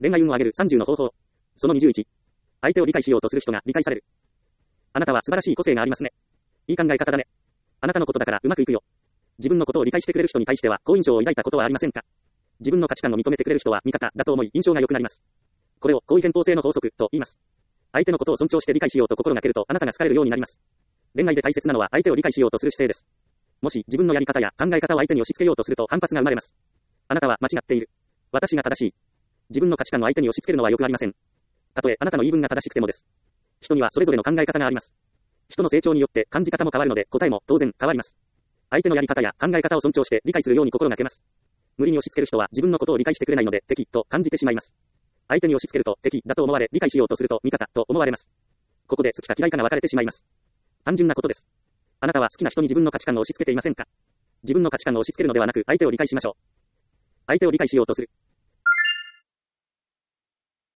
恋愛運を上げる30の方法。その21。相手を理解しようとする人が理解される。あなたは素晴らしい個性がありますね。いい考え方だね。あなたのことだからうまくいくよ。自分のことを理解してくれる人に対しては好印象を抱いたことはありませんか？自分の価値観を認めてくれる人は味方だと思い印象が良くなります。これを好意偏頭性の法則と言います。相手のことを尊重して理解しようと心がけるとあなたが好かれるようになります。恋愛で大切なのは相手を理解しようとする姿勢です。もし自分のやり方や考え方を相手に押し付けようとすると反発が生まれます。あなたは間違っている。私が正しい。自分の価値観を相手に押し付けるのはよくありません。たとえあなたの言い分が正しくてもです。人にはそれぞれの考え方があります。人の成長によって感じ方も変わるので答えも当然変わります。相手のやり方や考え方を尊重して理解するように心がけます。無理に押し付ける人は自分のことを理解してくれないので敵と感じてしまいます。相手に押し付けると敵だと思われ理解しようとすると味方と思われます。ここで好きか嫌いかが分かれてしまいます。単純なことです。あなたは好きな人に自分の価値観を押し付けていませんか？自分の価値観を押し付けるのではなく相手を理解しましょう。相手を理解しようとする。